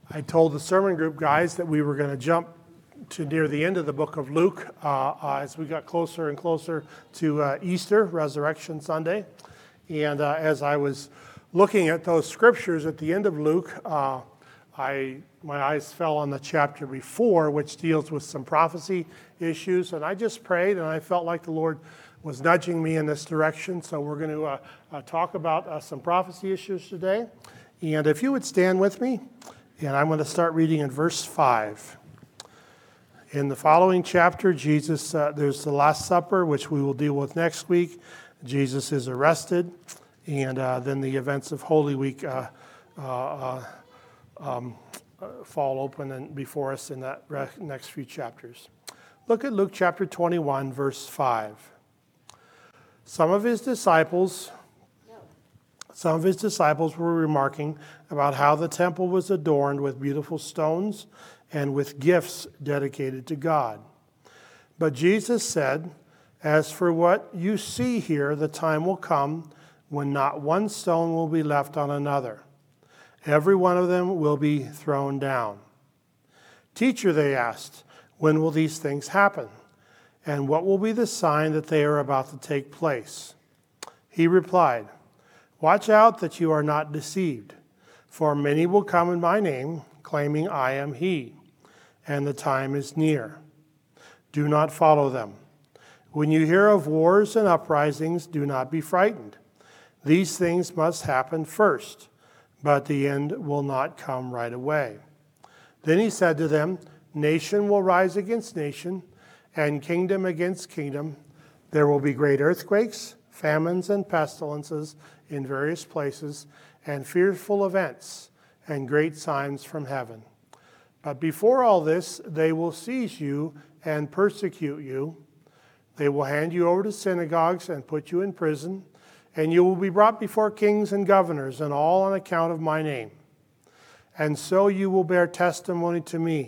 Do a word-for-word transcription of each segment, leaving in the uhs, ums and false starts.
I told the sermon group guys that we were going to jump to near the end of the book of Luke uh, uh, as we got closer and closer to uh, Easter, Resurrection Sunday. And uh, as I was looking at those scriptures at the end of Luke, uh, I my eyes fell on the chapter before, which deals with some prophecy issues. And I just prayed, and I felt like the Lord was nudging me in this direction. So we're going to uh, uh, talk about uh, some prophecy issues today. And if you would stand with me, and I'm going to start reading in verse five. In the following chapter, Jesus, uh, there's the Last Supper, which we will deal with next week. Jesus is arrested, and uh, then the events of Holy Week uh, uh, um, uh, fall open and before us in that re- next few chapters. Look at Luke chapter twenty-one, verse five. Some of his disciples... Some of his disciples were remarking about how the temple was adorned with beautiful stones and with gifts dedicated to God. But Jesus said, "As for what you see here, the time will come when not one stone will be left on another. Every one of them will be thrown down." "Teacher," they asked, "when will these things happen? And what will be the sign that they are about to take place?" He replied, "Watch out that you are not deceived, for many will come in my name, claiming I am he, and the time is near. Do not follow them. When you hear of wars and uprisings, do not be frightened. These things must happen first, but the end will not come right away." Then he said to them, "Nation will rise against nation, and kingdom against kingdom. There will be great earthquakes, famines, and pestilences in various places, and fearful events, and great signs from heaven. But before all this, they will seize you and persecute you. They will hand you over to synagogues and put you in prison, and you will be brought before kings and governors, and all on account of my name. And so you will bear testimony to me.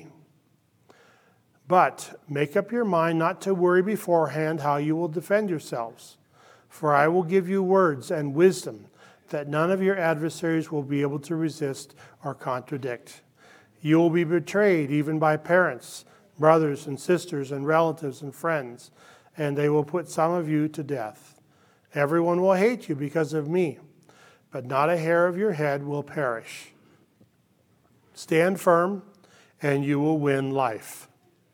But make up your mind not to worry beforehand how you will defend yourselves. For I will give you words and wisdom that none of your adversaries will be able to resist or contradict. You will be betrayed even by parents, brothers and sisters and relatives and friends, and they will put some of you to death. Everyone will hate you because of me, but not a hair of your head will perish. Stand firm, and you will win life.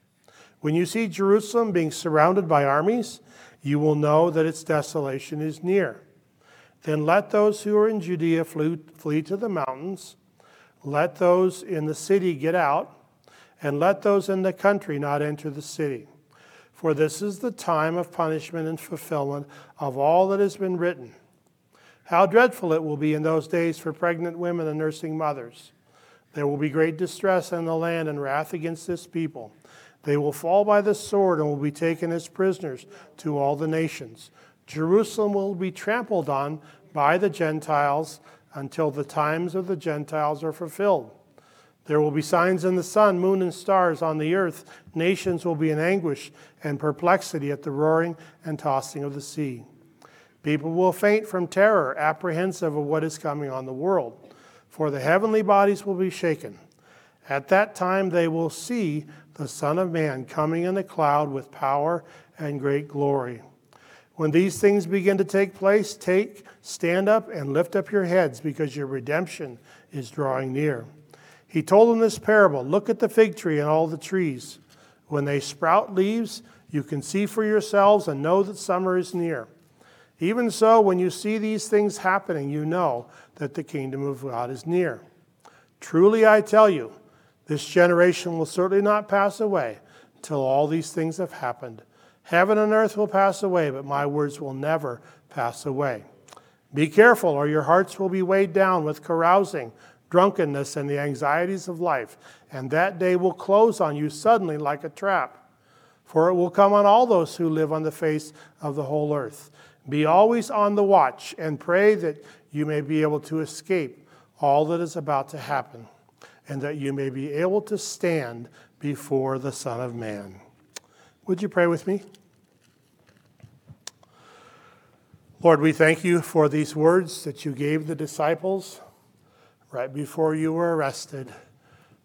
When you see Jerusalem being surrounded by armies, you will know that its desolation is near. Then let those who are in Judea flee, flee to the mountains. Let those in the city get out, and let those in the country not enter the city. For this is the time of punishment and fulfillment of all that has been written. How dreadful it will be in those days for pregnant women and nursing mothers. There will be great distress in the land and wrath against this people. They will fall by the sword and will be taken as prisoners to all the nations. Jerusalem will be trampled on by the Gentiles until the times of the Gentiles are fulfilled. There will be signs in the sun, moon, and stars on the earth. Nations will be in anguish and perplexity at the roaring and tossing of the sea. People will faint from terror, apprehensive of what is coming on the world, for the heavenly bodies will be shaken. At that time they will see the Son of Man coming in the cloud with power and great glory. When these things begin to take place, take, stand up and lift up your heads, because your redemption is drawing near. He told them this parable: Look at the fig tree and all the trees. When they sprout leaves, you can see for yourselves and know that summer is near. Even so, when you see these things happening, you know that the kingdom of God is near. Truly I tell you, this generation will certainly not pass away till all these things have happened. Heaven and earth will pass away, but my words will never pass away. Be careful, or your hearts will be weighed down with carousing, drunkenness, and the anxieties of life, and that day will close on you suddenly like a trap. For it will come on all those who live on the face of the whole earth. Be always on the watch, and pray that you may be able to escape all that is about to happen, and that you may be able to stand before the Son of Man." Would you pray with me? Lord, we thank you for these words that you gave the disciples right before you were arrested.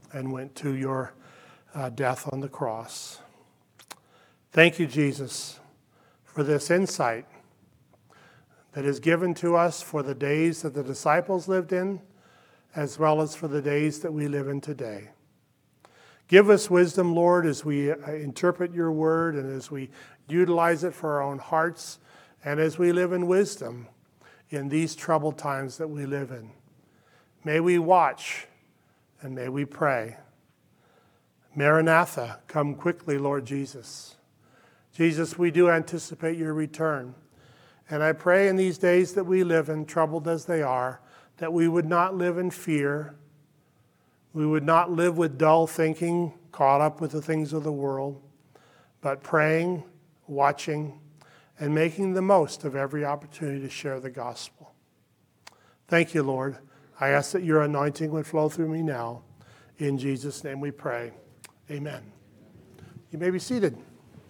and went to your uh, death on the cross. Thank you, Jesus, for this insight that is given to us for the days that the disciples lived in, as well as for the days that we live in today. Give us wisdom, Lord, as we interpret your word and as we utilize it for our own hearts and as we live in wisdom in these troubled times that we live in. May we watch and may we pray. Maranatha, come quickly, Lord Jesus. Jesus, we do anticipate your return. And I pray in these days that we live in, troubled as they are, that we would not live in fear. We would not live with dull thinking, caught up with the things of the world, but praying, watching, and making the most of every opportunity to share the gospel. Thank you, Lord. I ask that your anointing would flow through me now. In Jesus' name we pray. Amen. You may be seated.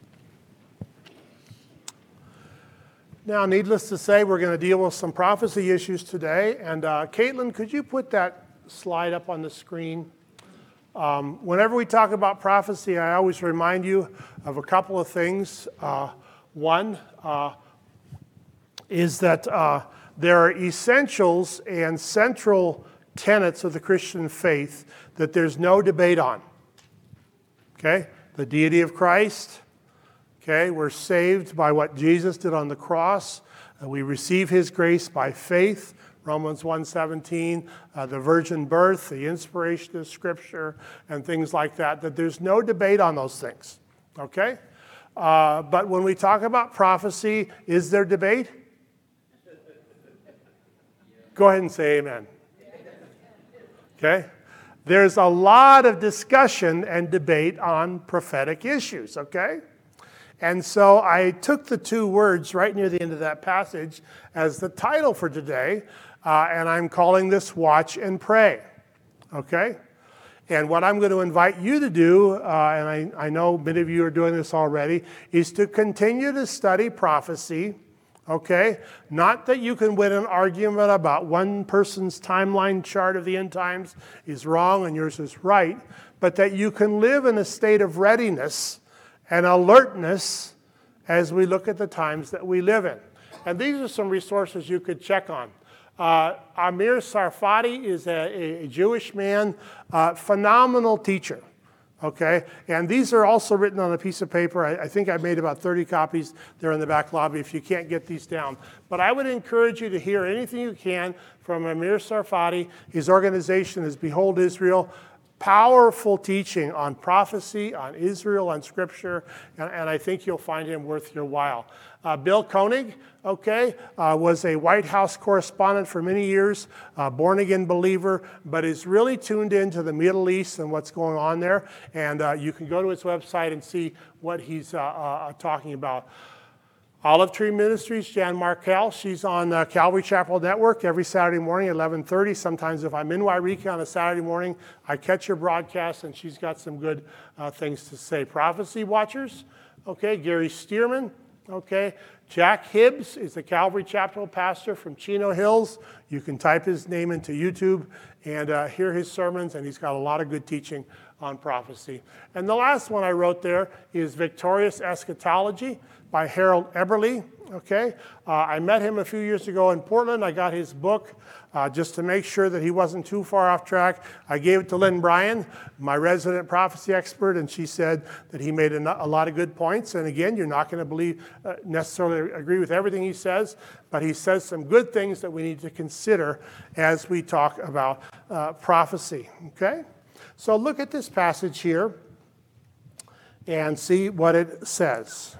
Now, needless to say, we're going to deal with some prophecy issues today. And uh, Caitlin, could you put that slide up on the screen? Um, whenever we talk about prophecy, I always remind you of a couple of things. Uh, one uh, is that uh, there are essentials and central tenets of the Christian faith that there's no debate on. Okay? The deity of Christ. Okay, we're saved by what Jesus did on the cross. Uh, we receive his grace by faith, Romans one seventeen, uh, the virgin birth, the inspiration of Scripture, and things like that, that there's no debate on those things, okay? Uh, but when we talk about prophecy, is there debate? Go ahead and say amen. Okay? There's a lot of discussion and debate on prophetic issues, okay? And so I took the two words right near the end of that passage as the title for today, uh, and I'm calling this Watch and Pray, okay? And what I'm going to invite you to do, uh, and I, I know many of you are doing this already, is to continue to study prophecy, okay? Not that you can win an argument about one person's timeline chart of the end times is wrong and yours is right, but that you can live in a state of readiness and alertness as we look at the times that we live in. And these are some resources you could check on. Uh, Amir Tsarfati is a, a Jewish man, uh, phenomenal teacher, okay? And these are also written on a piece of paper. I, I think I made about thirty copies. They're in the back lobby if you can't get these down. But I would encourage you to hear anything you can from Amir Tsarfati. His organization is Behold Israel. Powerful teaching on prophecy, on Israel, on Scripture, and, and I think you'll find him worth your while. Uh, Bill Koenig, okay, uh, was a White House correspondent for many years, uh, born-again believer, but is really tuned into the Middle East and what's going on there, and uh, you can go to his website and see what he's uh, uh, talking about. Olive Tree Ministries, Jan Markell, she's on uh, Calvary Chapel Network every Saturday morning at eleven thirty. Sometimes if I'm in Wairika on a Saturday morning, I catch her broadcast, and she's got some good uh, things to say. Prophecy Watchers, okay, Gary Stearman, okay. Jack Hibbs is the Calvary Chapel pastor from Chino Hills. You can type his name into YouTube and uh, hear his sermons, and he's got a lot of good teaching on prophecy. And the last one I wrote there is Victorious Eschatology by Harold Eberly, okay? Uh, I met him a few years ago in Portland. I got his book uh, just to make sure that he wasn't too far off track. I gave it to Lynn Bryan, my resident prophecy expert, and she said that he made a, a lot of good points. And again, you're not going to believe uh, necessarily agree with everything he says, but he says some good things that we need to consider as we talk about uh, prophecy, okay? So look at this passage here and see what it says.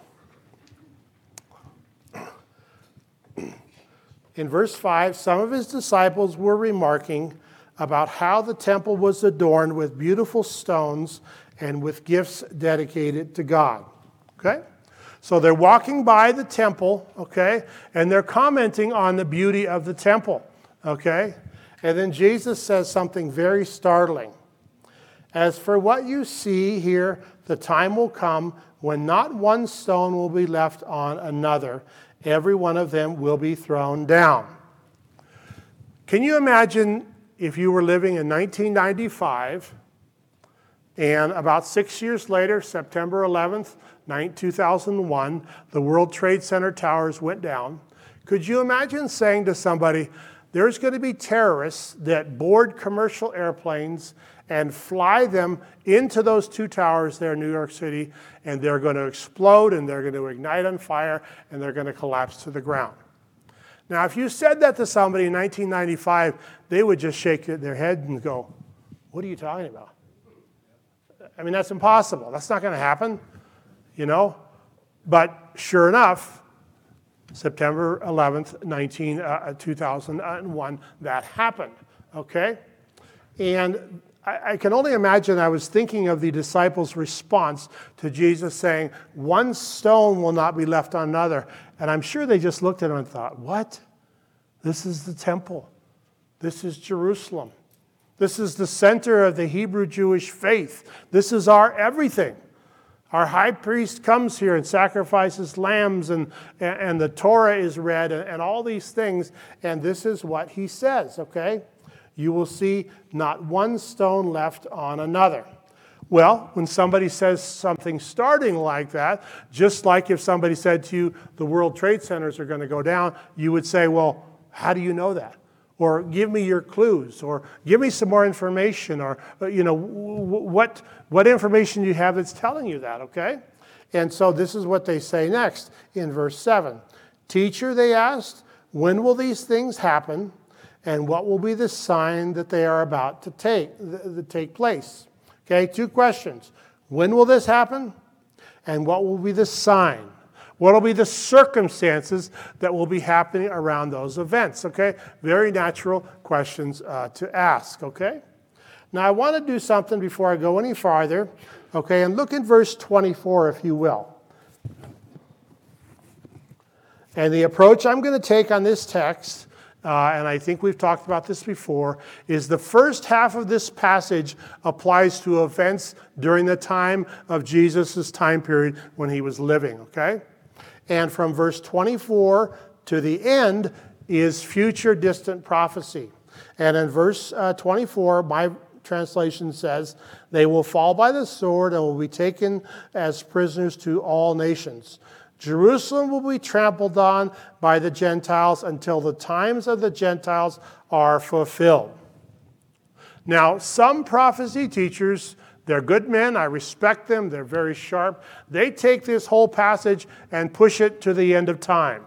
In verse five, some of his disciples were remarking about how the temple was adorned with beautiful stones and with gifts dedicated to God. Okay? So they're walking by the temple, okay, and they're commenting on the beauty of the temple, okay? And then Jesus says something very startling. As for what you see here, the time will come when not one stone will be left on another. Every one of them will be thrown down. Can you imagine if you were living in nineteen ninety-five, And about six years later, September eleventh, two thousand one, the World Trade Center towers went down. Could you imagine saying to somebody, there's going to be terrorists that board commercial airplanes and fly them into those two towers there in New York City, and they're going to explode, and they're going to ignite on fire, and they're going to collapse to the ground. Now, if you said that to somebody in nineteen ninety-five, they would just shake their head and go, what are you talking about? I mean, that's impossible. That's not going to happen, you know? But sure enough, September eleventh, two thousand one, that happened, okay? And I, I can only imagine I was thinking of the disciples' response to Jesus saying, one stone will not be left on another. And I'm sure they just looked at him and thought, what? This is the temple. This is Jerusalem. This is the center of the Hebrew Jewish faith. This is our everything. Our high priest comes here and sacrifices lambs, and, and the Torah is read, and, and all these things. And this is what he says, okay? You will see not one stone left on another. Well, when somebody says something starting like that, just like if somebody said to you, the World Trade Centers are going to go down, you would say, well, how do you know that? Or give me your clues, or give me some more information, or, you know, what, what information you have that's telling you that, okay? And so this is what they say next in verse seven. Teacher, they asked, when will these things happen, and what will be the sign that they are about to take, to take place? Okay, two questions. When will this happen? And what will be the sign? What will be the circumstances that will be happening around those events? Okay, very natural questions uh, to ask, okay? Now, I want to do something before I go any farther, okay, and look at verse twenty-four, if you will. And the approach I'm going to take on this text, uh, and I think we've talked about this before, is the first half of this passage applies to events during the time of Jesus' time period when he was living, okay? And from verse twenty-four to the end is future distant prophecy. And in verse uh, twenty-four, my translation says, they will fall by the sword and will be taken as prisoners to all nations. Jerusalem will be trampled on by the Gentiles until the times of the Gentiles are fulfilled. Now, some prophecy teachers, they're good men, I respect them, they're very sharp. They take this whole passage and push it to the end of time.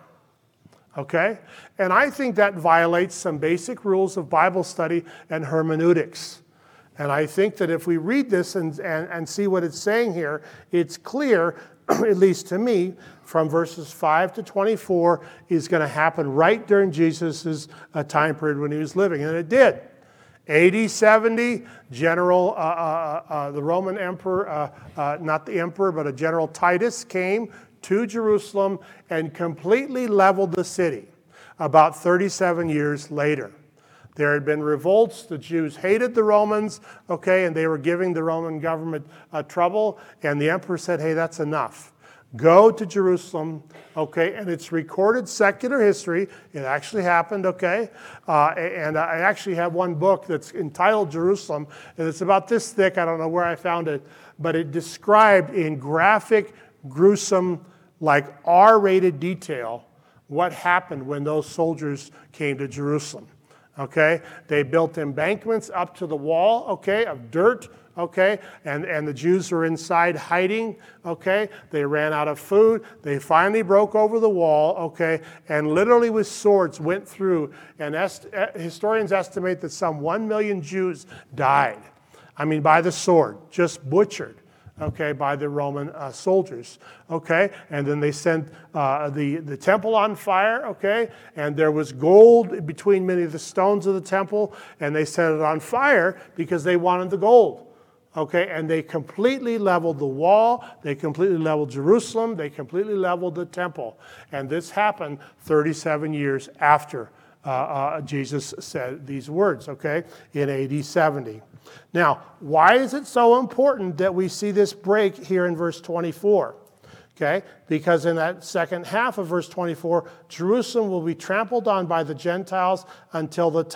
Okay? And I think that violates some basic rules of Bible study and hermeneutics. And I think that if we read this and, and, and see what it's saying here, it's clear, at least to me, from verses five to twenty-four, is going to happen right during Jesus' uh, time period when he was living. And it did. A D seventy, General, uh, uh, uh, the Roman Emperor, uh, uh, not the Emperor, but a General Titus came to Jerusalem and completely leveled the city about thirty-seven years later. There had been revolts. The Jews hated the Romans, okay, and they were giving the Roman government uh, trouble. And the emperor said, hey, that's enough. Go to Jerusalem, okay, and it's recorded secular history. It actually happened, okay, uh, and I actually have one book that's entitled Jerusalem, and it's about this thick. I don't know where I found it, but it described in graphic, gruesome, like R-rated detail what happened when those soldiers came to Jerusalem. Okay, they built embankments up to the wall, okay, of dirt, okay, and, and the Jews were inside hiding, okay. They ran out of food. They finally broke over the wall, okay, and literally with swords went through, and est- historians estimate that some one million Jews died. I mean, by the sword, just butchered. Okay, by the Roman uh, soldiers, okay? And then they sent uh, the, the temple on fire, okay? And there was gold between many of the stones of the temple, and they set it on fire because they wanted the gold, okay? And they completely leveled the wall, they completely leveled Jerusalem, they completely leveled the temple. And this happened thirty-seven years after uh, uh, Jesus said these words, okay, in A D seventy. Now, why is it so important that we see this break here in verse twenty-four? Okay, because in that second half of verse twenty-four, Jerusalem will be trampled on by the Gentiles until the times of the Gentiles are fulfilled. Okay, look on your outline there.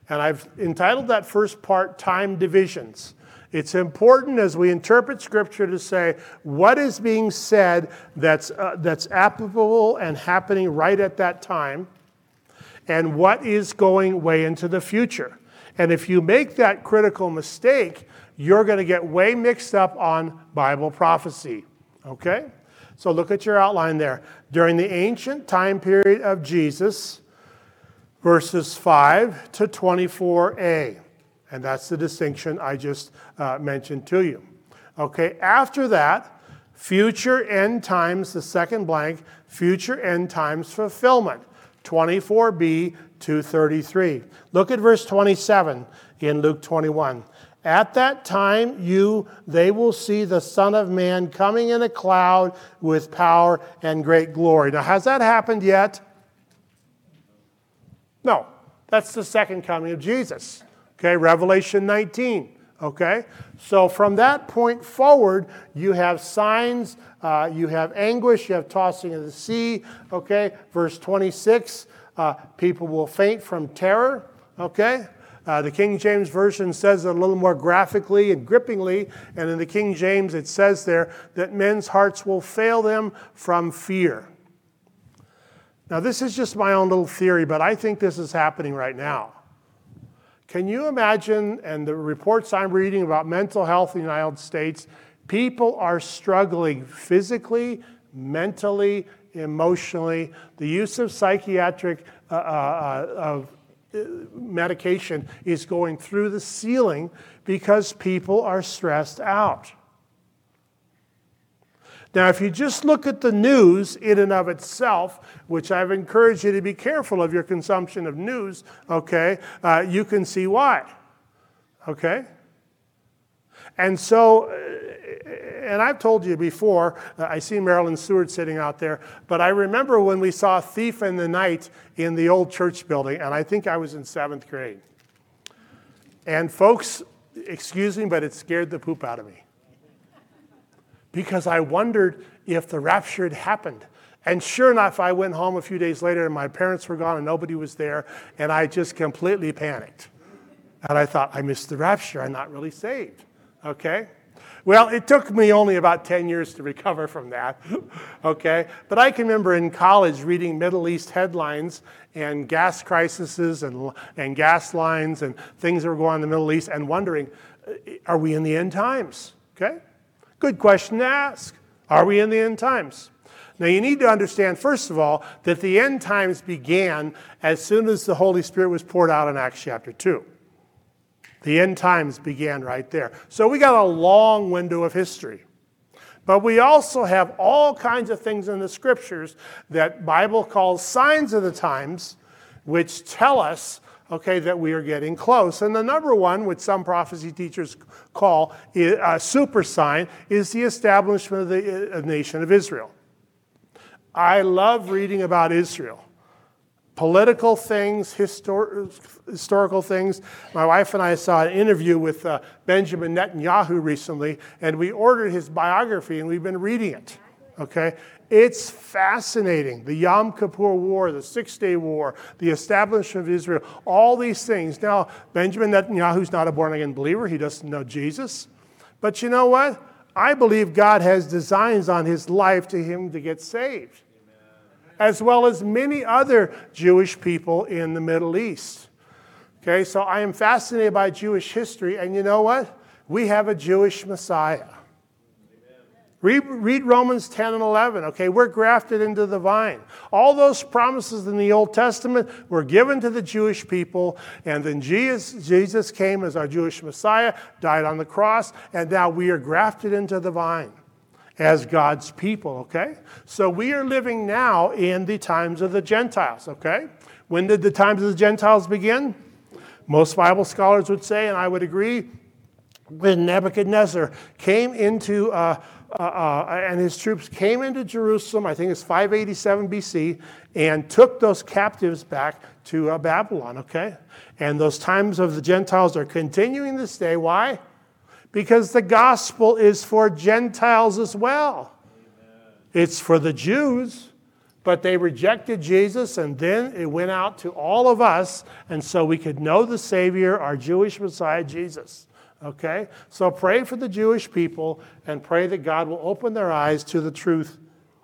And I've entitled that first part, Time Divisions. It's important as we interpret Scripture to say what is being said that's, uh, that's applicable and happening right at that time, and what is going way into the future. And if you make that critical mistake, you're going to get way mixed up on Bible prophecy. Okay? So look at your outline there. During the ancient time period of Jesus, verses five to twenty-four a. And that's the distinction I just uh, mentioned to you. Okay, after that, future end times, the second blank, future end times fulfillment, twenty-four b to thirty-three. Look at verse twenty-seven in Luke twenty-one. At that time, you, they will see the Son of Man coming in a cloud with power and great glory. Now, has that happened yet? No, that's the second coming of Jesus. Okay, Revelation nineteen. Okay, so from that point forward, you have signs, uh, you have anguish, you have tossing of the sea. Okay, verse twenty-six, uh, people will faint from terror. Okay, uh, the King James Version says it a little more graphically and grippingly, and in the King James it says there that men's hearts will fail them from fear. Now, this is just my own little theory, but I think this is happening right now. Can you imagine, and the reports I'm reading about mental health in the United States, people are struggling physically, mentally, emotionally. The use of psychiatric uh, uh, of medication is going through the ceiling because people are stressed out. Now, if you just look at the news in and of itself, which I've encouraged you to be careful of your consumption of news, okay, uh, you can see why, okay? And so, and I've told you before, uh, I see Marilyn Stewart sitting out there, but I remember when we saw Thief in the Night in the old church building, and I think I was in seventh grade. And folks, excuse me, but it scared the poop out of me. Because I wondered if the rapture had happened. And sure enough, I went home a few days later and my parents were gone and nobody was there, and I just completely panicked. And I thought, I missed the rapture, I'm not really saved, okay? Well, it took me only about ten years to recover from that, okay? But I can remember in college reading Middle East headlines and gas crises and, and gas lines and things that were going on in the Middle East and wondering, are we in the end times, okay? Good question to ask. Are we in the end times? Now, you need to understand, first of all, that the end times began as soon as the Holy Spirit was poured out in Acts chapter two. The end times began right there. So we got a long window of history. But we also have all kinds of things in the Scriptures that Bible calls signs of the times, which tell us, okay, that we are getting close. And the number one, which some prophecy teachers call a super sign, is the establishment of the nation of Israel. I love reading about Israel. Political things, histor- historical things. My wife and I saw an interview with uh, Benjamin Netanyahu recently, and we ordered his biography, and we've been reading it. Okay? It's fascinating. The Yom Kippur War, the Six-Day War, the establishment of Israel, all these things. Now, Benjamin Netanyahu's not a born-again believer. He doesn't know Jesus. But you know what? I believe God has designs on his life to him to get saved, as well as many other Jewish people in the Middle East. Okay, so I am fascinated by Jewish history, and you know what? We have a Jewish Messiah. Read, read Romans ten and eleven. Okay, we're grafted into the vine. All those promises in the Old Testament were given to the Jewish people, and then Jesus, Jesus came as our Jewish Messiah, died on the cross, and now we are grafted into the vine as God's people, okay? So we are living now in the times of the Gentiles, okay? When did the times of the Gentiles begin? Most Bible scholars would say, and I would agree, when Nebuchadnezzar came into, uh, uh, uh, and his troops came into Jerusalem, I think it's five eighty-seven B C, and took those captives back to uh, Babylon, okay? And those times of the Gentiles are continuing this day. Why? Because the gospel is for Gentiles as well. Amen. It's for the Jews, But they rejected Jesus, and then it went out to all of us, and so we could know the Savior, our Jewish Messiah, Jesus. Okay? So pray for the Jewish people, and pray that God will open their eyes to the truth.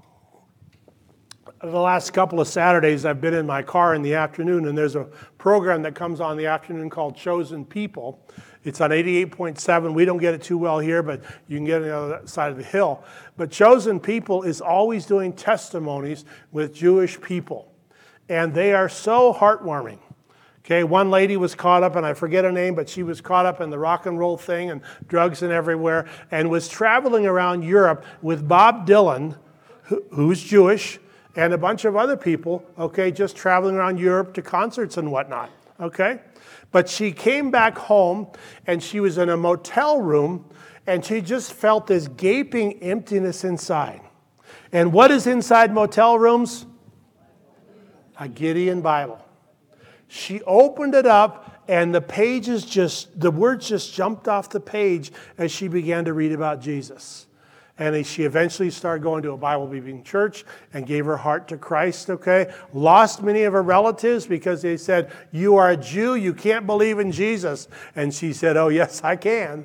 The last couple of Saturdays, I've been in my car in the afternoon, and there's a program that comes on in the afternoon called Chosen People. It's on eighty-eight point seven. We don't get it too well here, but you can get it on the other side of the hill. But Chosen People is always doing testimonies with Jewish people, and they are so heartwarming. Okay, one lady was caught up, and I forget her name, but she was caught up in the rock and roll thing and drugs and everywhere, and was traveling around Europe with Bob Dylan, who, who's Jewish, and a bunch of other people, okay, just traveling around Europe to concerts and whatnot, okay? But she came back home, and she was in a motel room, and she just felt this gaping emptiness inside. And what is inside motel rooms? A Gideon Bible. She opened it up, and the pages just, the words just jumped off the page as she began to read about Jesus. And she eventually started going to a Bible-believing church and gave her heart to Christ, okay? Lost many of her relatives because they said, you are a Jew, you can't believe in Jesus. And she said, oh, yes, I can.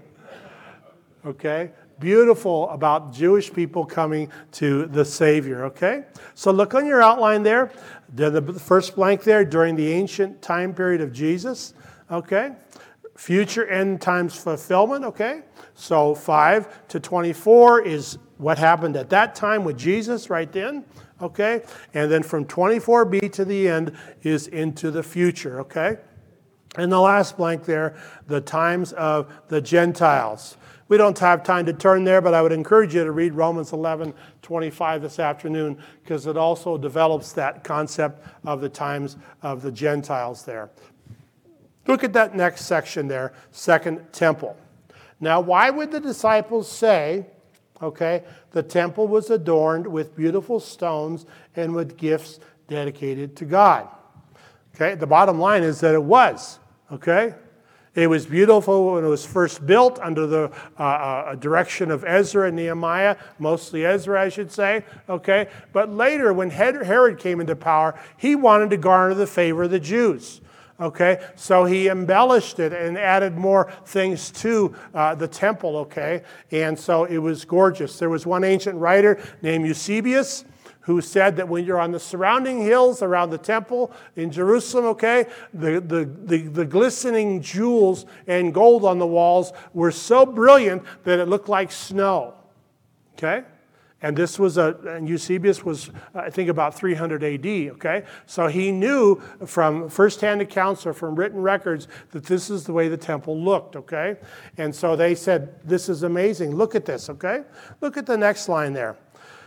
Okay? Beautiful about Jewish people coming to the Savior, okay? So look on your outline there. The first blank there, during the ancient time period of Jesus, okay? Future end times fulfillment, okay? So five to twenty-four is what happened at that time with Jesus right then, okay? And then from twenty-four b to the end is into the future, okay? And the last blank there, the times of the Gentiles. We don't have time to turn there, but I would encourage you to read Romans eleven twenty-five this afternoon, because it also develops that concept of the times of the Gentiles there. Look at that next section there, Second Temple. Now, why would the disciples say, okay, the temple was adorned with beautiful stones and with gifts dedicated to God? Okay, the bottom line is that it was, okay? It was beautiful when it was first built under the uh, uh, direction of Ezra and Nehemiah, mostly Ezra, I should say, okay? But later, when Herod came into power, he wanted to garner the favor of the Jews. Okay, so he embellished it and added more things to uh, the temple, okay? And so it was gorgeous. There was one ancient writer named Eusebius who said that when you're on the surrounding hills around the temple in Jerusalem, okay, the, the, the, the glistening jewels and gold on the walls were so brilliant that it looked like snow, okay? And this was a, and Eusebius was, I think, about three hundred A D, okay? So he knew from firsthand accounts or from written records that this is the way the temple looked, okay? And so they said, this is amazing. Look at this, okay? Look at the next line there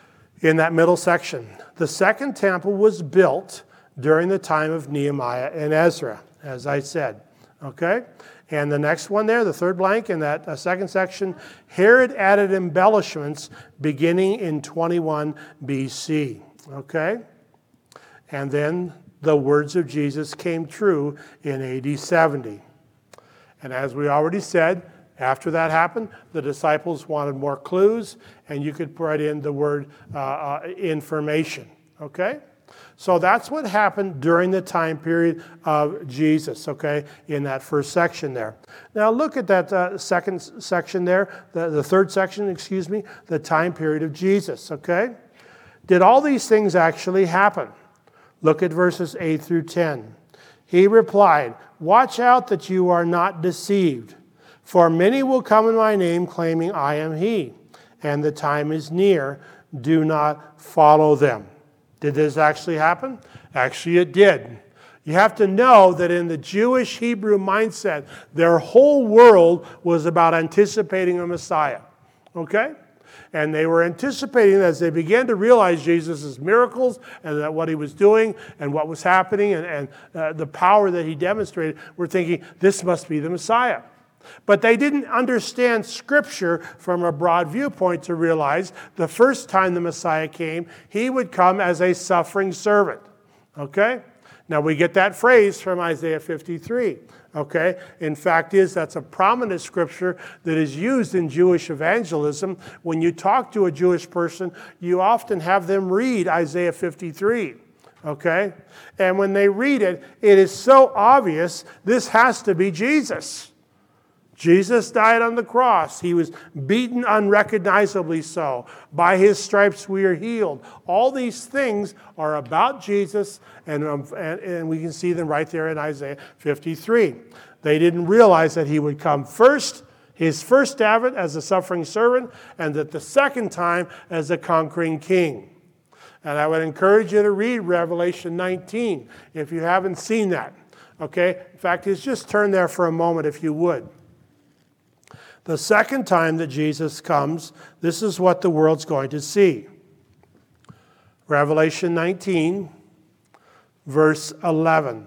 in that middle section. The second temple was built during the time of Nehemiah and Ezra, as I said, okay? And the next one there, the third blank in that uh, second section, Herod added embellishments beginning in twenty-one B C, okay? And then the words of Jesus came true in A D seventy. And as we already said, after that happened, the disciples wanted more clues, and you could put in the word uh, uh, information, okay? So that's what happened during the time period of Jesus, okay, in that first section there. Now look at that uh, second section there, the, the third section, excuse me, the time period of Jesus, okay? Did all these things actually happen? Look at verses eight through ten. He replied, "Watch out that you are not deceived, for many will come in my name claiming I am he, and the time is near. Do not follow them." Did this actually happen? Actually, it did. You have to know that in the Jewish Hebrew mindset, their whole world was about anticipating a Messiah. Okay? And they were anticipating as they began to realize Jesus' miracles and that what he was doing and what was happening and, and uh, the power that he demonstrated, were thinking, this must be the Messiah. But they didn't understand Scripture from a broad viewpoint to realize the first time the Messiah came, he would come as a suffering servant. Okay? Now, we get that phrase from Isaiah fifty-three, okay? In fact is, that's a prominent scripture that is used in Jewish evangelism. When you talk to a Jewish person, you often have them read Isaiah fifty-three, okay? And when they read it, it is so obvious this has to be Jesus. Jesus died on the cross. He was beaten unrecognizably so. By his stripes we are healed. All these things are about Jesus, and, um, and, and we can see them right there in Isaiah fifty-three. They didn't realize that he would come first, his first advent as a suffering servant, and that the second time as a conquering king. And I would encourage you to read Revelation nineteen if you haven't seen that. Okay? In fact, just turn there for a moment if you would. The second time that Jesus comes, this is what the world's going to see. Revelation nineteen, verse eleven.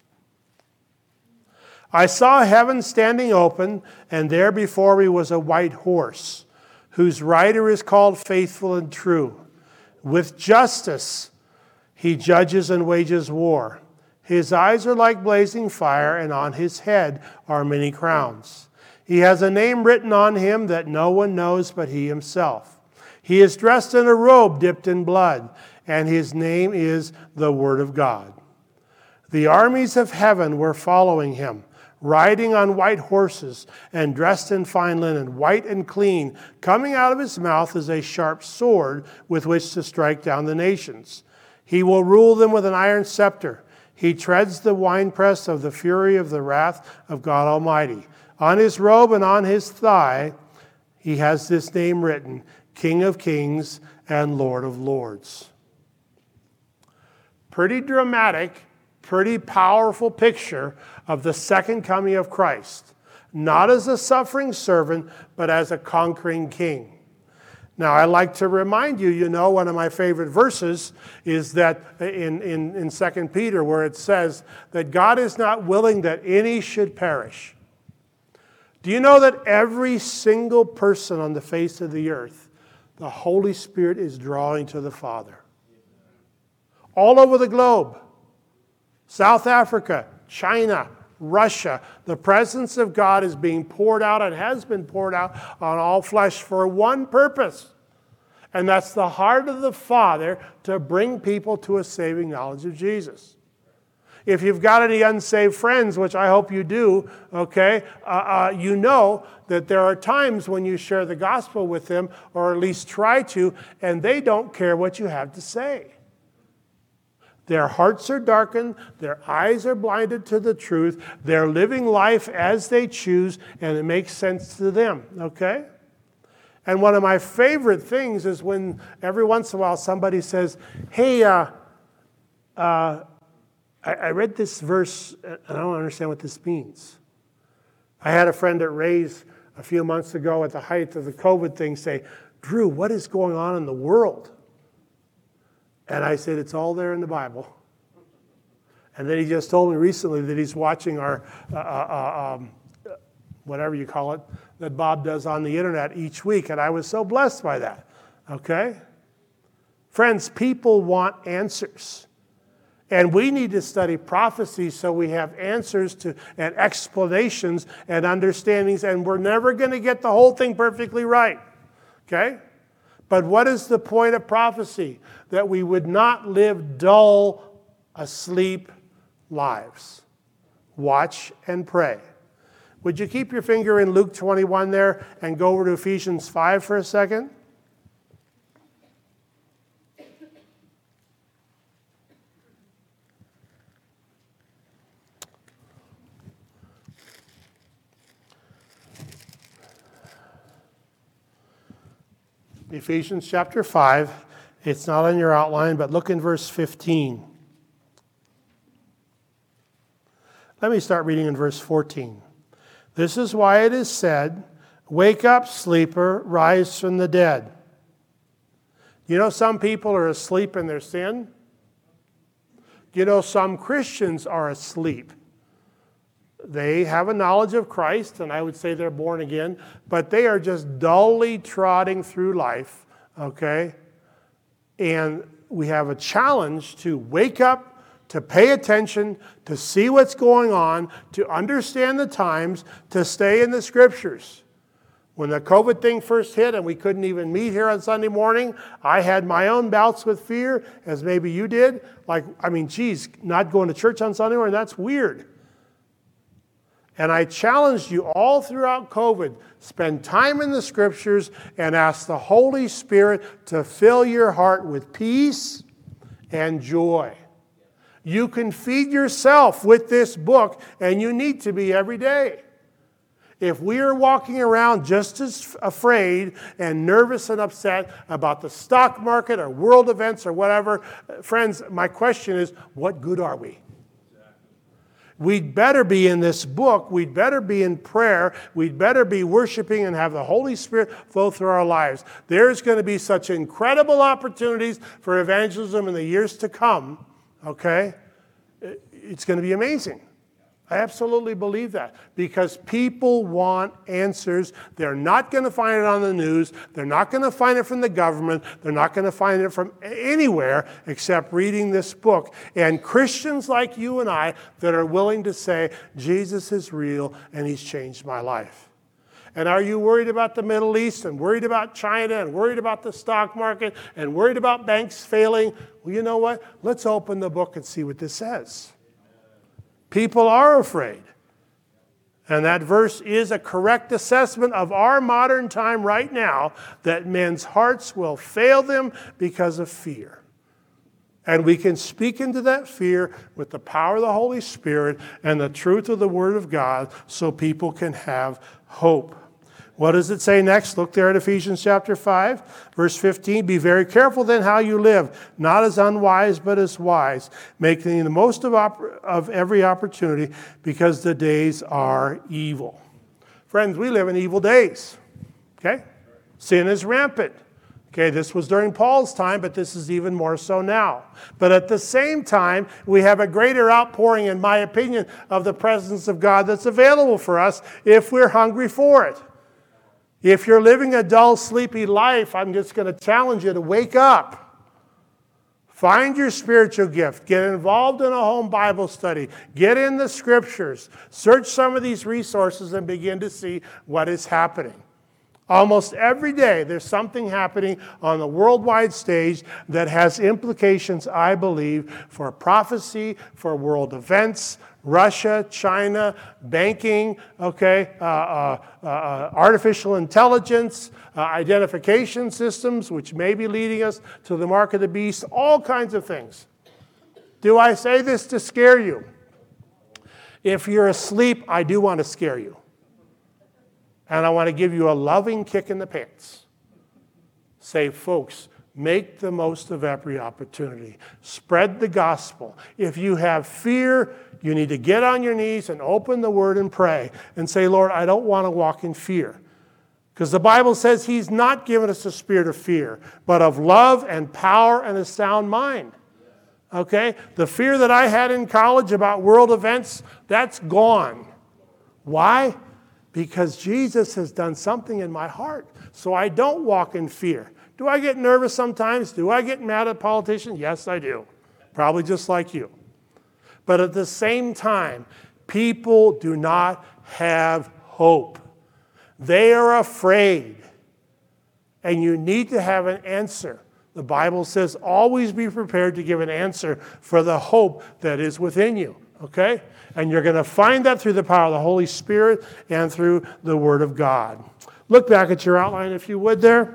I saw heaven standing open, and there before me was a white horse, whose rider is called Faithful and True. With justice he judges and wages war. His eyes are like blazing fire, and on his head are many crowns. He has a name written on him that no one knows but he himself. He is dressed in a robe dipped in blood, and his name is the Word of God. The armies of heaven were following him, riding on white horses and dressed in fine linen, white and clean. Coming out of his mouth is a sharp sword with which to strike down the nations. He will rule them with an iron scepter. He treads the winepress of the fury of the wrath of God Almighty. On his robe and on his thigh, he has this name written, King of Kings and Lord of Lords. Pretty dramatic, pretty powerful picture of the second coming of Christ. Not as a suffering servant, but as a conquering king. Now, I like to remind you, you know, one of my favorite verses is that in, in, in Second Peter, where it says that God is not willing that any should perish. Do you know that every single person on the face of the earth, the Holy Spirit is drawing to the Father? All over the globe. South Africa, China, Russia. The presence of God is being poured out and has been poured out on all flesh for one purpose. And that's the heart of the Father to bring people to a saving knowledge of Jesus. If you've got any unsaved friends, which I hope you do, okay, uh, uh, you know that there are times when you share the gospel with them, or at least try to, and they don't care what you have to say. Their hearts are darkened, their eyes are blinded to the truth, they're living life as they choose, and it makes sense to them, okay? And one of my favorite things is when every once in a while somebody says, hey, uh, uh, I, I read this verse, and I don't understand what this means. I had a friend at Ray's a few months ago at the height of the COVID thing say, Drew, what is going on in the world? And I said, it's all there in the Bible. And then he just told me recently that he's watching our, uh, uh, um, whatever you call it, that Bob does on the internet each week. And I was so blessed by that. Okay? Friends, people want answers. And we need to study prophecy so we have answers to and explanations and understandings. And we're never going to get the whole thing perfectly right. Okay? But what is the point of prophecy? That we would not live dull, asleep lives. Watch and pray. Would you keep your finger in Luke twenty-one there and go over to Ephesians five for a second? Ephesians chapter five. It's not on your outline, but look in verse fifteen. Let me start reading in verse fourteen. This is why it is said, wake up, sleeper, rise from the dead. You know some people are asleep in their sin? You know some Christians are asleep. They have a knowledge of Christ, and I would say they're born again, but they are just dully trotting through life, okay? And we have a challenge to wake up, to pay attention, to see what's going on, to understand the times, to stay in the Scriptures. When the COVID thing first hit and we couldn't even meet here on Sunday morning, I had my own bouts with fear, as maybe you did. Like, I mean, geez, not going to church on Sunday morning, that's weird. And I challenged you all throughout COVID, spend time in the Scriptures and ask the Holy Spirit to fill your heart with peace and joy. You can feed yourself with this book, and you need to be every day. If we are walking around just as afraid and nervous and upset about the stock market or world events or whatever, friends, my question is, what good are we? We'd better be in this book. We'd better be in prayer. We'd better be worshiping and have the Holy Spirit flow through our lives. There's going to be such incredible opportunities for evangelism in the years to come, okay? It's going to be amazing. I absolutely believe that because people want answers. They're not going to find it on the news. They're not going to find it from the government. They're not going to find it from anywhere except reading this book. And Christians like you and I that are willing to say, Jesus is real and he's changed my life. And are you worried about the Middle East and worried about China and worried about the stock market and worried about banks failing? Well, you know what? Let's open the book and see what this says. People are afraid. And that verse is a correct assessment of our modern time right now, that men's hearts will fail them because of fear. And we can speak into that fear with the power of the Holy Spirit and the truth of the Word of God so people can have hope. What does it say next? Look there at Ephesians chapter five, verse fifteen. Be very careful then how you live, not as unwise, but as wise, making the most of, oppor- of every opportunity, because the days are evil. Friends, we live in evil days. Okay? Sin is rampant. Okay, this was during Paul's time, but this is even more so now. But at the same time, we have a greater outpouring, in my opinion, of the presence of God that's available for us if we're hungry for it. If you're living a dull, sleepy life, I'm just going to challenge you to wake up. Find your spiritual gift. Get involved in a home Bible study. Get in the Scriptures. Search some of these resources and begin to see what is happening. Almost every day, there's something happening on the worldwide stage that has implications, I believe, for prophecy, for world events, Russia, China, banking, okay, uh, uh, uh, artificial intelligence, uh, identification systems, which may be leading us to the mark of the beast, all kinds of things. Do I say this to scare you? If you're asleep, I do want to scare you. And I want to give you a loving kick in the pants. Say, folks, make the most of every opportunity. Spread the gospel. If you have fear, you need to get on your knees and open the Word and pray and say, Lord, I don't want to walk in fear. Because the Bible says he's not given us a spirit of fear, but of love and power and a sound mind. Okay? The fear that I had in college about world events, that's gone. Why? Because Jesus has done something in my heart, so I don't walk in fear. Do I get nervous sometimes? Do I get mad at politicians? Yes, I do. Probably just like you. But at the same time, people do not have hope. They are afraid. And you need to have an answer. The Bible says, always be prepared to give an answer for the hope that is within you. Okay? And you're going to find that through the power of the Holy Spirit and through the Word of God. Look back at your outline, if you would, there.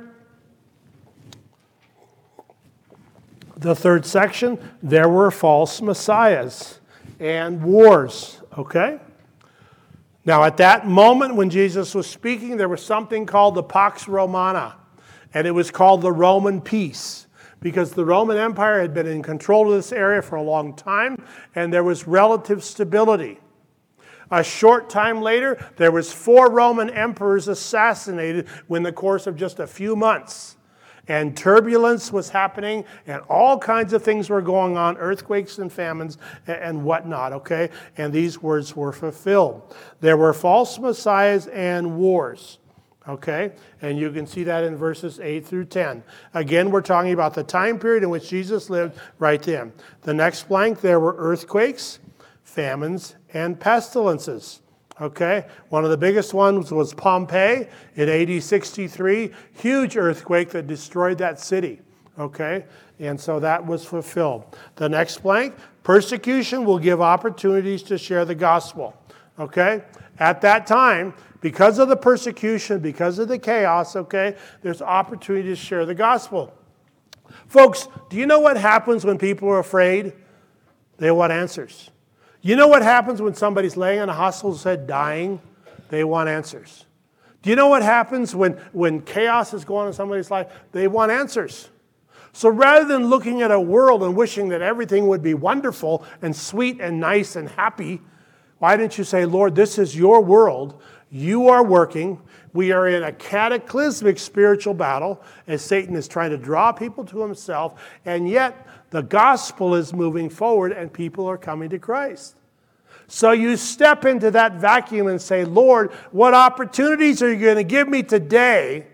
The third section, there were false messiahs and wars. Okay? Now, at that moment when Jesus was speaking, there was something called the Pax Romana. And it was called the Roman peace. Because the Roman Empire had been in control of this area for a long time, and there was relative stability. A short time later, there was four Roman emperors assassinated in the course of just a few months. And turbulence was happening, and all kinds of things were going on, earthquakes and famines and whatnot, okay? And these words were fulfilled. There were false messiahs and wars. Okay? And you can see that in verses eight through ten. Again, we're talking about the time period in which Jesus lived right then. The next blank, there were earthquakes, famines, and pestilences. Okay? One of the biggest ones was Pompeii in A D sixty-three. Huge earthquake that destroyed that city. Okay? And so that was fulfilled. The next blank, persecution will give opportunities to share the gospel. Okay? At that time, because of the persecution, because of the chaos, okay, there's opportunity to share the gospel. Folks, do you know what happens when people are afraid? They want answers. You know what happens when somebody's laying in a hospital bed dying? They want answers. Do you know what happens when, when chaos is going on in somebody's life? They want answers. So rather than looking at a world and wishing that everything would be wonderful and sweet and nice and happy, why didn't you say, Lord, this is your world. You are working. We are in a cataclysmic spiritual battle as Satan is trying to draw people to himself. And yet the gospel is moving forward and people are coming to Christ. So you step into that vacuum and say, Lord, what opportunities are you going to give me today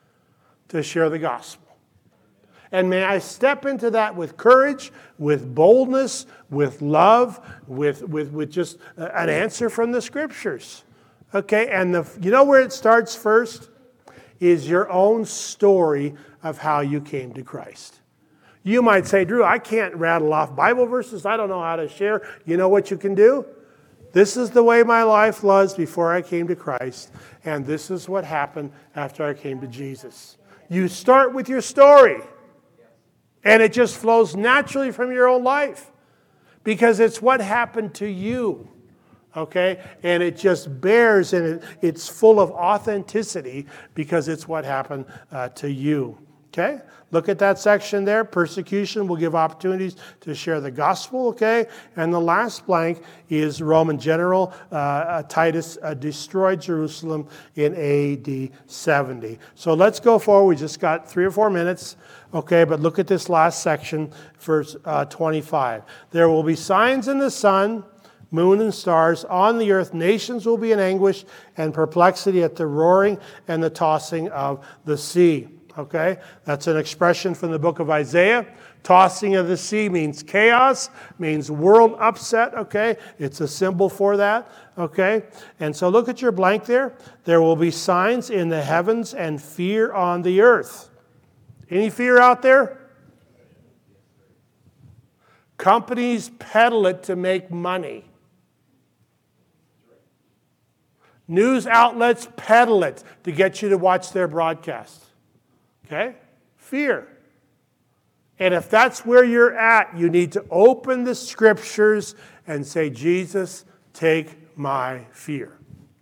to share the gospel? And may I step into that with courage, with boldness, with love, with, with, with just an answer from the Scriptures. Okay, and the, you know where it starts first? Is your own story of how you came to Christ. You might say, Drew, I can't rattle off Bible verses. I don't know how to share. You know what you can do? This is the way my life was before I came to Christ, and this is what happened after I came to Jesus. You start with your story. And it just flows naturally from your own life because it's what happened to you, okay? And it just bears and it, it's full of authenticity because it's what happened uh, to you, okay? Look at that section there. Persecution will give opportunities to share the gospel, okay? And the last blank is Roman general uh, Titus uh, destroyed Jerusalem in A D seventy. So let's go forward. We just got three or four minutes. Okay, but look at this last section, verse uh, twenty-five. There will be signs in the sun, moon, and stars. On the earth, nations will be in anguish and perplexity at the roaring and the tossing of the sea. Okay, that's an expression from the book of Isaiah. Tossing of the sea means chaos, means world upset. Okay, it's a symbol for that. Okay, and so look at your blank there. There will be signs in the heavens and fear on the earth. Any fear out there? Companies peddle it to make money. News outlets peddle it to get you to watch their broadcast. Okay? Fear. And if that's where you're at, you need to open the Scriptures and say, Jesus, take my fear.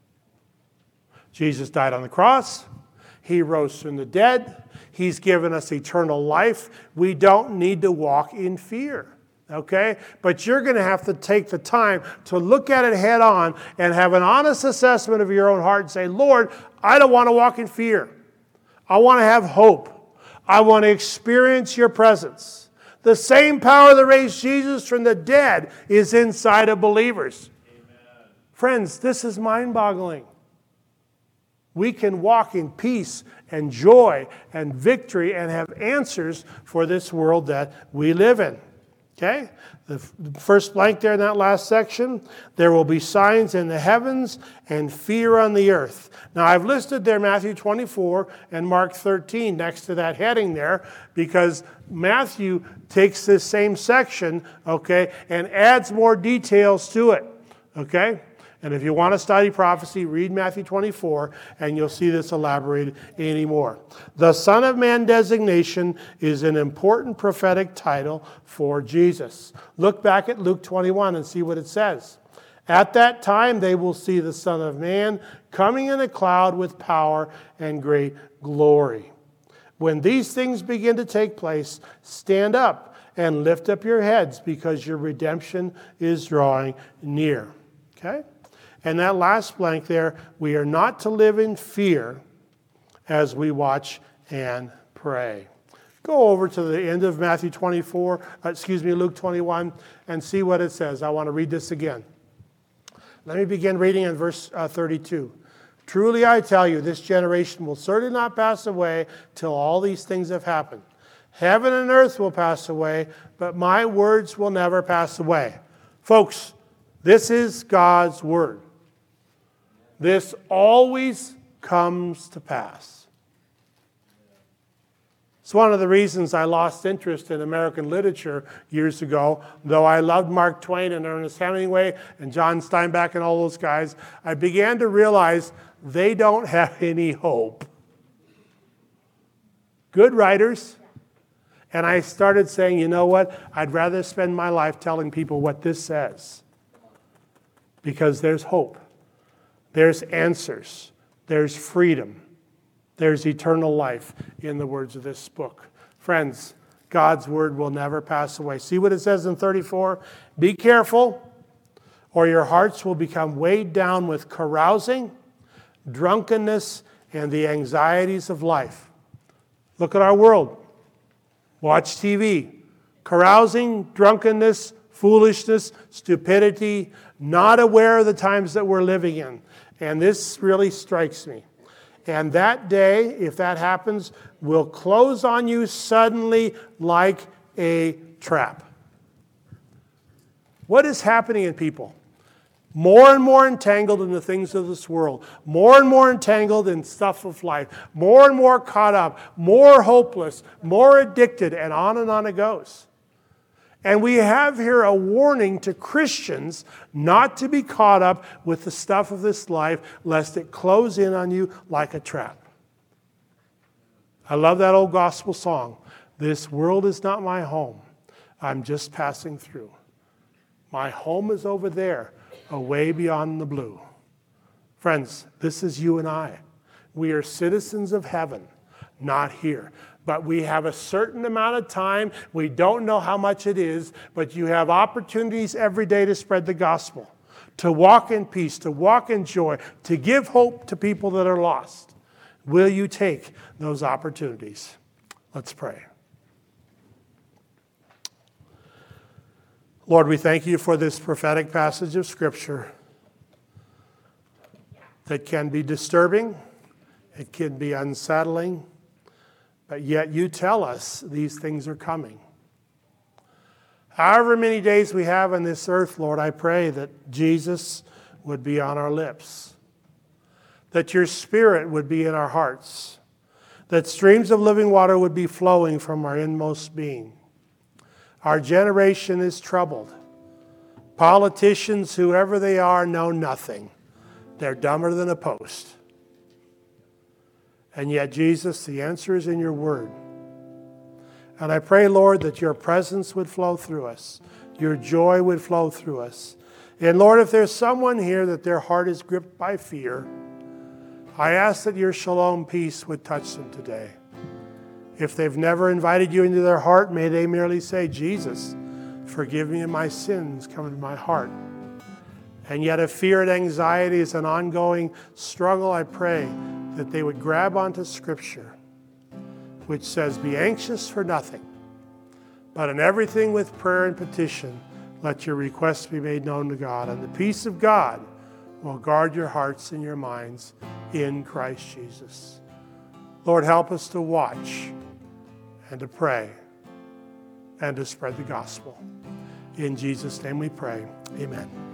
Jesus died on the cross. He rose from the dead. He's given us eternal life. We don't need to walk in fear, okay? But you're going to have to take the time to look at it head on and have an honest assessment of your own heart and say, Lord, I don't want to walk in fear. I want to have hope. I want to experience your presence. The same power that raised Jesus from the dead is inside of believers. Amen. Friends, this is mind-boggling. We can walk in peace and joy and victory and have answers for this world that we live in. Okay? The first blank there in that last section, there will be signs in the heavens and fear on the earth. Now, I've listed there Matthew twenty-four and Mark thirteen next to that heading there because Matthew takes this same section, okay, and adds more details to it, okay? And if you want to study prophecy, read Matthew twenty-four, and you'll see this elaborated anymore. The Son of Man designation is an important prophetic title for Jesus. Look back at Luke twenty-one and see what it says. At that time, they will see the Son of Man coming in a cloud with power and great glory. When these things begin to take place, stand up and lift up your heads because your redemption is drawing near. Okay? And that last blank there, we are not to live in fear as we watch and pray. Go over to the end of Matthew twenty-four, uh, excuse me, Luke twenty-one, and see what it says. I want to read this again. Let me begin reading in verse uh, thirty-two. Truly I tell you, this generation will certainly not pass away till all these things have happened. Heaven and earth will pass away, but my words will never pass away. Folks, this is God's word. This always comes to pass. It's one of the reasons I lost interest in American literature years ago. Though I loved Mark Twain and Ernest Hemingway and John Steinbeck and all those guys, I began to realize they don't have any hope. Good writers. And I started saying, you know what? I'd rather spend my life telling people what this says. Because there's hope. There's answers. There's freedom. There's eternal life in the words of this book. Friends, God's word will never pass away. See what it says in thirty-four? Be careful, or your hearts will become weighed down with carousing, drunkenness, and the anxieties of life. Look at our world. Watch T V. Carousing, drunkenness, foolishness, stupidity, not aware of the times that we're living in. And this really strikes me. And that day, if that happens, will close on you suddenly like a trap. What is happening in people? More and more entangled in the things of this world. More and more entangled in stuff of life. More and more caught up. More hopeless. More addicted. And on and on it goes. And we have here a warning to Christians not to be caught up with the stuff of this life, lest it close in on you like a trap. I love that old gospel song. This world is not my home. I'm just passing through. My home is over there, away beyond the blue. Friends, this is you and I. We are citizens of heaven, not here. But we have a certain amount of time. We don't know how much it is, but you have opportunities every day to spread the gospel, to walk in peace, to walk in joy, to give hope to people that are lost. Will you take those opportunities? Let's pray. Lord, we thank you for this prophetic passage of Scripture that can be disturbing, it can be unsettling, but yet you tell us these things are coming. However many days we have on this earth, Lord, I pray that Jesus would be on our lips, that your Spirit would be in our hearts, that streams of living water would be flowing from our inmost being. Our generation is troubled. Politicians, whoever they are, know nothing. They're dumber than a post. And yet, Jesus, the answer is in your word. And I pray, Lord, that your presence would flow through us. Your joy would flow through us. And Lord, if there's someone here that their heart is gripped by fear, I ask that your shalom peace would touch them today. If they've never invited you into their heart, may they merely say, Jesus, forgive me of my sins, come into my heart. And yet if fear and anxiety is an ongoing struggle, I pray that they would grab onto Scripture, which says, be anxious for nothing, but in everything with prayer and petition, let your requests be made known to God. And the peace of God will guard your hearts and your minds in Christ Jesus. Lord, help us to watch and to pray and to spread the gospel. In Jesus' name we pray. Amen.